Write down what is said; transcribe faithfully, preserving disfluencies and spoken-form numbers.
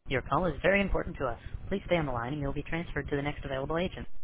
Your call is very important to us. Please stay on the line and you'll be transferred to the next available agent.